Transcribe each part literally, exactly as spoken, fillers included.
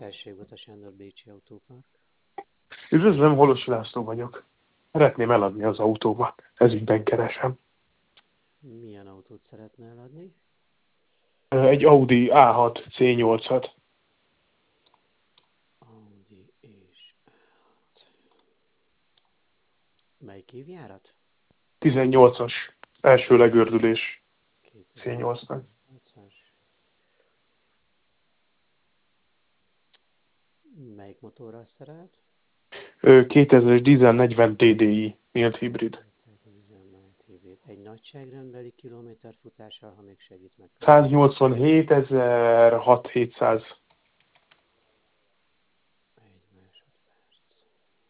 Felségújt a Sándor Bécsi Autópark. Üdvözlöm, Holos László vagyok. Szeretném eladni az autómat. Ezügyben keresem. Milyen autót szeretne eladni? Egy Audi á hat cé nyolcat. Audi és á hat. Melyik évjárat? tizennyolcas. Első legördülés cé nyolcnak. kétezer-tizennyolcas. Melyik motorral szerelt? kétezres dízel negyven té dé i mild hibrid. Egy nagyságrendbeli kilométerfutással, ha még segít meg. száznyolcvanhétezer-hatszáz. Egy másodperc.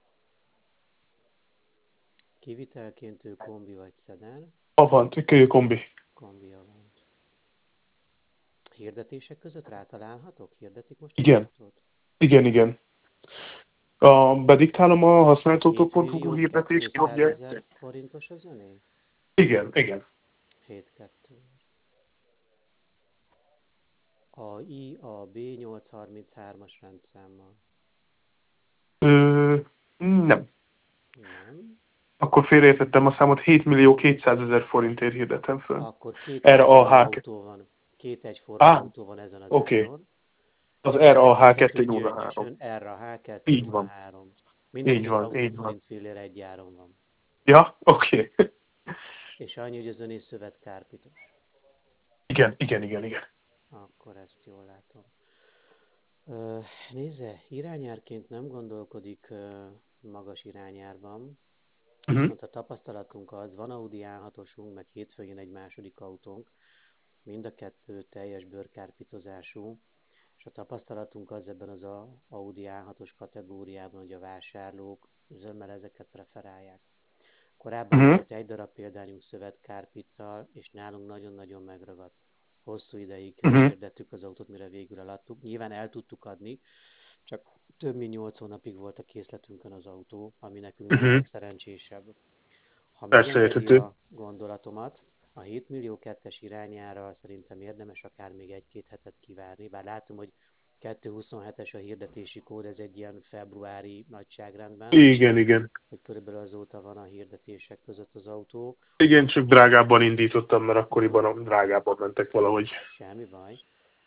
Kivitelként ő kombi vagy szedán? Avant, kő kombi. Kombi Avant. Hirdetések között rátalálhatok? Hirdetik most az Igen. autót? Igen, igen. A, bediktálom a használtautó pont hu hirdetést, hogy... kétmillió-kétszázezer forintos az öné? Igen, igen. hét kettő. A I A B nyolcszázharminchárom-as rendszámmal. Ö, nem. Nem. Akkor félreértettem a számot, hétmillió-kétszázezer forintért hirdetem föl. Akkor két Erre a egyforma há... autó van. Két egyforma Á, autó van ezen az oké. áron. Az Az er á há egyikhez kettőszázhárom. gyöngyösön R A H Így van. kettőszázhárom. Mind a Így két van, autó így van. forint fillér egy áron van. Ja, oké. Okay. És annyi, hogy az öné szövetkárpitos. Igen, igen, igen, igen. Akkor ezt jól látom. Ö, nézze, irányárként nem gondolkodik ö, magas irányárban, Uh-huh. viszont a tapasztalatunk az, van Audi á hatosunk, meg hétfőn jön egy második autónk, mind a kettő teljes bőrkárpitozású, és a tapasztalatunk az ebben az a Audi á hatos kategóriában, hogy a vásárlók zömmel ezeket preferálják. Korábban Uh-huh. volt egy darab példányunk szövetkárpittal, és nálunk nagyon-nagyon megragadt. Hosszú ideig Uh-huh. hirdettük az autót, mire végül eladtuk. Nyilván el tudtuk adni, csak több mint nyolc hónapig volt a készletünkön az autó, ami nekünk nem a Uh-huh. legszerencsésebb. Ha Persze megengedi érthető. a gondolatomat, a hét millió kettes irányára szerintem érdemes akár még egy-két hetet kivárni, bár látom, hogy kettőszázhuszonhetes a hirdetési kód, ez egy ilyen februári nagyságrendben, Igen, igen. hogy körülbelül azóta van a hirdetések között az autó. Igen, csak drágábban indítottam, mert akkoriban drágábban mentek valahogy. Semmi baj.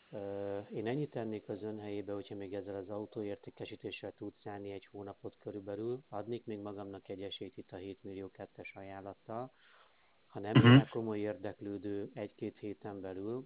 Én ennyit tennék az ön helyébe, hogyha még ezzel az autóértékesítéssel tudsz szállni egy hónapot körülbelül, adnék még magamnak egy esélyt itt a hét millió kettes ajánlattal. Ha nem jön Uh-huh. rá komoly érdeklődő egy-két héten belül,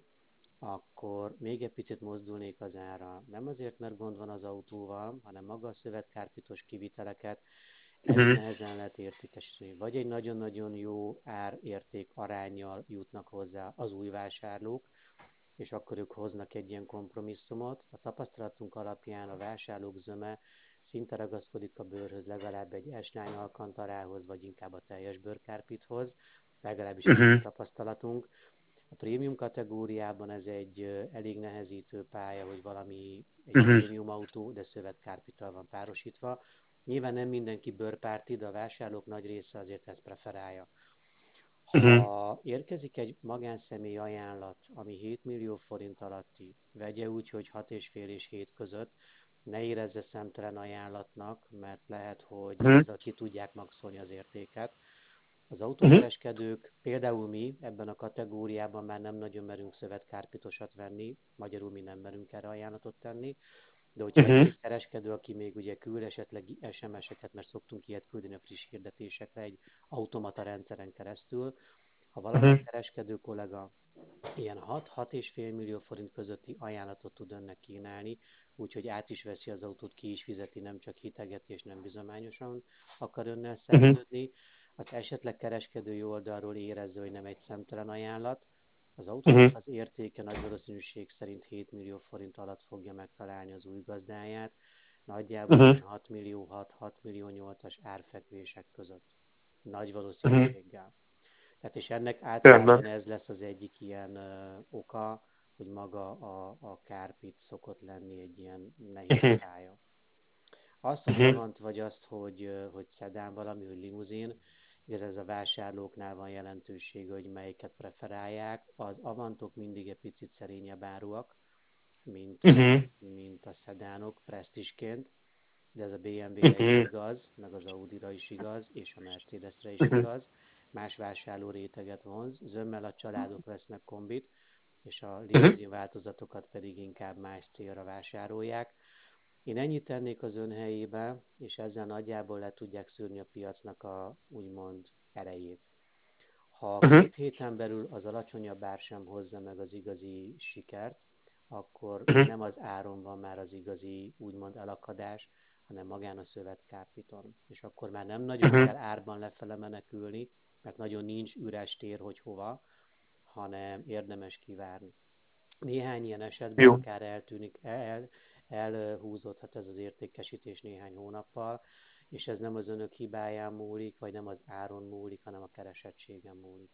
akkor még egy picit mozdulnék az ára. Nem azért, mert gond van az autóval, hanem maga a szövetkárpitos kiviteleket elég Uh-huh. nehezen lehet értékesíteni. Vagy egy nagyon-nagyon jó ár-érték aránnyal jutnak hozzá az új vásárlók, és akkor ők hoznak egy ilyen kompromisszumot. A tapasztalatunk alapján a vásárlók zöme szinte ragaszkodik a bőrhöz, legalább egy S-line alkantarához, vagy inkább a teljes bőrkárpithoz, legalábbis ez a mi Uh-huh. tapasztalatunk. A prémium kategóriában ez egy elég nehezítő pálya, hogy valami egy Uh-huh. prémium autó, de szövetkárpittal van párosítva. Nyilván nem mindenki bőrpárti, de a vásárlók nagy része azért ezt preferálja. Uh-huh. Ha érkezik egy magánszemély ajánlat, ami hét millió forint alatti, vegye úgy, hogy hat és fél és hét között, ne érezze szemtelen ajánlatnak, mert lehet, hogy Uh-huh. ezzel ki tudják maxolni az értéket. Az Uh-huh. autókereskedők, például mi ebben a kategóriában már nem nagyon merünk szövetkárpitosat venni, magyarul mi nem merünk erre ajánlatot tenni, de hogyha Uh-huh. egy-két kereskedő, aki még ugye küld esetleg es em es-eket, mert szoktunk ilyet küldeni a friss hirdetésekre egy automata rendszeren keresztül, ha valamelyik Uh-huh. kereskedő kollega ilyen hat-hat és fél millió forint közötti ajánlatot tud önnek kínálni, úgyhogy át is veszi az autót, ki is fizeti, nem csak hitegeti és nem bizományosan akar önnel szerződni, az esetleg kereskedői oldalról érezze, hogy nem egy szemtelen ajánlat, az autónak Uh-huh. az értéke nagy valószínűség szerint hét millió forint alatt fogja megtalálni az új gazdáját, nagyjából Uh-huh. ilyen hat millió hat-hat millió nyolcas árfekvések között. Nagy Uh-huh. valószínűséggel. Tehát és ennek Rendben. általában ez lesz az egyik ilyen ö, oka, hogy maga a, a kárpit szokott lenni egy ilyen nehéz Uh-huh. pálya. Az, hogy Uh-huh. Avant vagy azt, hogy, hogy szedán valami, hogy limuzin, igaz, ez a vásárlóknál van jelentősége, hogy melyiket preferálják. Az Avantok mindig egy picit szerényebb áruak, mint, Uh-huh. mint a szedánok presztízsként, de ez a bé em vé-re is Uh-huh. igaz, meg az Audira is igaz, és a Mercedesre is Uh-huh. igaz. Más vásárló réteget vonz, zömmel a családok vesznek kombit, és a Uh-huh. limuzin változatokat pedig inkább más célra vásárolják. Én ennyit tennék az ön helyébe, és ezzel nagyjából le tudják szűrni a piacnak a úgymond erejét. Ha Uh-huh. két héten belül az alacsonyabb ár sem hozza meg az igazi sikert, akkor Uh-huh. nem az áron van már az igazi úgymond elakadás, hanem magán a szövetkárpiton. És akkor már nem nagyon Uh-huh. kell árban lefele menekülni, mert nagyon nincs üres tér, hogy hova, hanem érdemes kivárni. Néhány ilyen esetben Jó. akár eltűnik, el, elhúzódhat ez az értékesítés néhány hónappal, és ez nem az önök hibáján múlik, vagy nem az áron múlik, hanem a keresettségen múlik.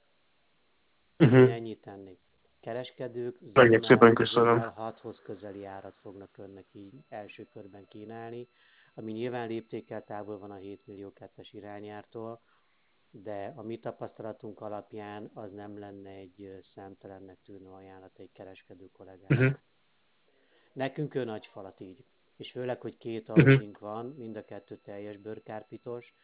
Én Uh-huh. ennyit tennék. Kereskedők Nagyon zömmel, szépen köszönöm. zömmel hathoz közeli árat fognak önnek így első körben kínálni, ami nyilván léptékkel távol van a hét millió kettes irányártól, de a mi tapasztalatunk alapján az nem lenne egy szemtelennek tűnő ajánlat egy kereskedő kollégának. Uh-huh. Nekünk ő nagy falat így. És főleg, hogy két Uh-huh. autónk van, mind a kettő teljes bőrkárpitos.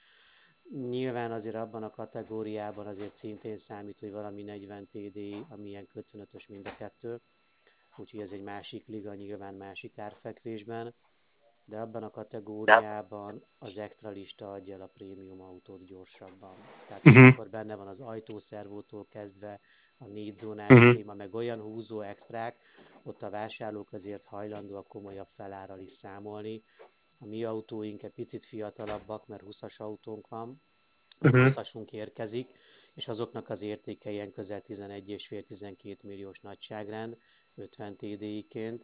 Nyilván azért abban a kategóriában azért szintén számít, hogy valami negyven té dé, amilyen ötvenötös mind a kettő. Úgyhogy ez egy másik liga, nyilván másik árfekvésben. De abban a kategóriában az extra lista adja el a prémium autót gyorsabban. Tehát Uh-huh. amikor benne van az ajtószervótól kezdve a négy zónás Uh-huh. téma, meg olyan húzó extrák, ott a vásárlók azért hajlandóak komolyabb felárral is számolni. A mi autóink egy picit fiatalabbak, mert húszas autónk van, vagy Uh-huh. huszasunk érkezik, és azoknak az értéke ilyen közel tizenegy egész öt-tizenkét milliós nagyságrend, ötven té dé-ként,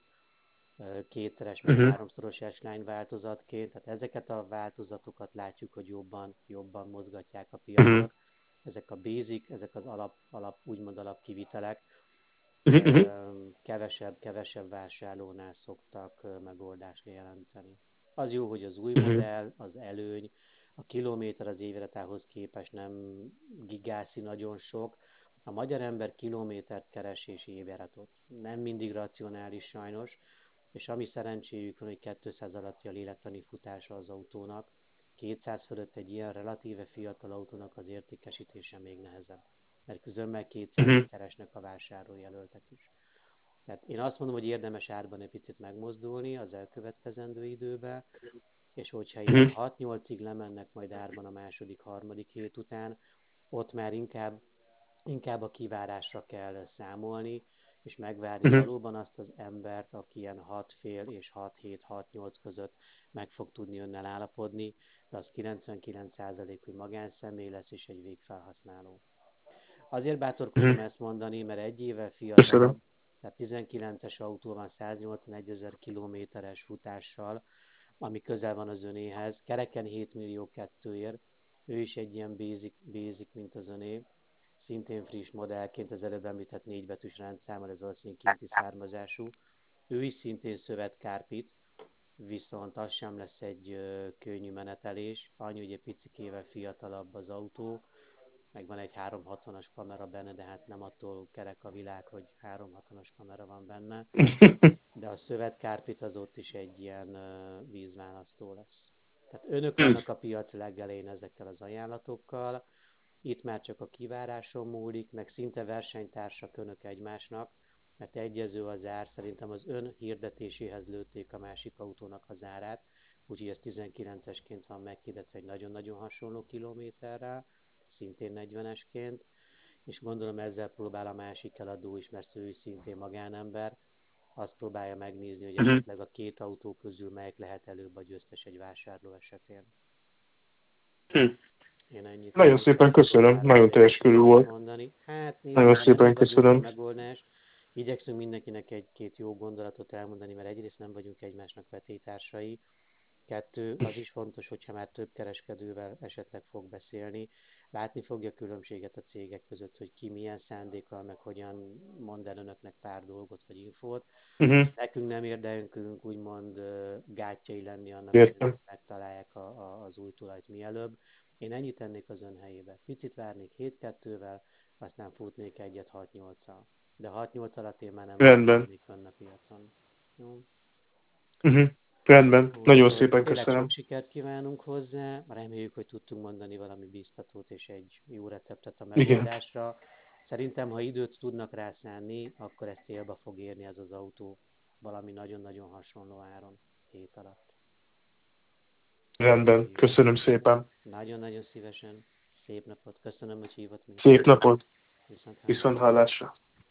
kétszeres meg Uh-huh. háromszoros S-line változatként, tehát ezeket a változatokat látjuk, hogy jobban, jobban mozgatják a Uh-huh. piacot. Ezek a basic, ezek az alap, alap úgymond alapkivitelek, Uh-huh. kevesebb, kevesebb vásárlónál szoktak megoldást jelenteni. Az jó, hogy az új Uh-huh. modell, az előny, a kilométer az évletához képest nem gigászi nagyon sok. A magyar ember kilométert keres és évjáratot. Nem mindig racionális sajnos, és ami szerencséjük van, hogy kétszáz alatti a lélektani futása az autónak, kétszáz fölött egy ilyen relatíve fiatal autónak az értékesítése még nehezebb, mert közömmel kétszázat Uh-huh. keresnek a vásárlójelöltek is. Tehát én azt mondom, hogy érdemes árban egy picit megmozdulni az elkövetkezendő időben, és hogyha ilyen Uh-huh. hat-nyolcig lemennek majd árban a második, harmadik hét után, ott már inkább, inkább a kivárásra kell számolni, és megvárni Uh-huh. valóban azt az embert, aki ilyen hat fél és hat hét hat nyolc között meg fog tudni önnel állapodni, de az kilencvenkilenc százalék, hogy magánszemély lesz és egy végfelhasználó. Azért bátorkodom Uh-huh. ezt mondani, mert egy évvel Köszönöm. fiatalabb, tehát tizenkilences autó van száznyolcvanegy ezer kilométeres futással, ami közel van az önéhez, kereken hét millió kettőért, ő is egy ilyen basic, basic mint az öné, szintén friss modellként, az előbb említett négybetűs rendszámmal, ez valószínűleg kinti származású, ő is szintén szövetkárpit, viszont az sem lesz egy ö, könnyű menetelés, annyi, hogy egy picikével fiatalabb az autó, meg van egy háromszázhatvanas kamera benne, de hát nem attól kerek a világ, hogy háromszázhatvanas kamera van benne, de a szövetkárpit az ott is egy ilyen uh, vízválasztó lesz. Tehát önök vannak a piac legelején ezekkel az ajánlatokkal, itt már csak a kiváráson múlik, meg szinte versenytársak önök egymásnak, mert egyező az ár, szerintem az ön hirdetéséhez lőtték a másik autónak az árát, úgyhogy ez tizenkilencesként van meghirdetve egy nagyon-nagyon hasonló kilométerrel, szintén negyvenesként, és gondolom ezzel próbál a másik eladó is, mert ő is szintén magánember, azt próbálja megnézni, hogy Uh-huh. esetleg a két autó közül melyik lehet előbb a győztes egy vásárló esetén. Uh-huh. Én ennyit, Nagyon ennyit szépen tudok köszönöm. árban Nagyon teljes körül egyébként volt. mondani. Hát Nagyon nézze, ebben mi szépen vagyunk a köszönöm. megoldás. Igyekszünk mindenkinek egy-két jó gondolatot elmondani, mert egyrészt nem vagyunk egymásnak vetélytársai. Kettő, az is fontos, hogyha már több kereskedővel esetleg fog beszélni, látni fogja különbséget a cégek között, hogy ki milyen szándékkal, meg hogyan mond el önöknek pár dolgot vagy infót. Uh-huh. Nekünk nem érdekünk úgymond gátjai lenni annak, hogy Értem. megtalálják a, a, az új tulajt mielőbb. Én ennyit tennék az ön helyébe. Picit várnék hét kettővel, aztán futnék egyet hat nyolccal. De hat nyolc alatt én már nem Rendben. vállalnék fönn a piacon. Jó. Uh-huh. Rendben, nagyon Úgyhogy szépen tényleg köszönöm. sok sikert kívánunk hozzá, reméljük, hogy tudtunk mondani valami biztatót és egy jó receptet a Igen. megoldásra. Szerintem, ha időt tudnak rá szánni, akkor ez célba fog érni ez az autó valami nagyon-nagyon hasonló áron hét alatt. Rendben, Jó. köszönöm szépen. Nagyon-nagyon szívesen. Szép napot. Köszönöm, hogy hívott minket. Szép napot, Viszont viszont hallásra. hallásra.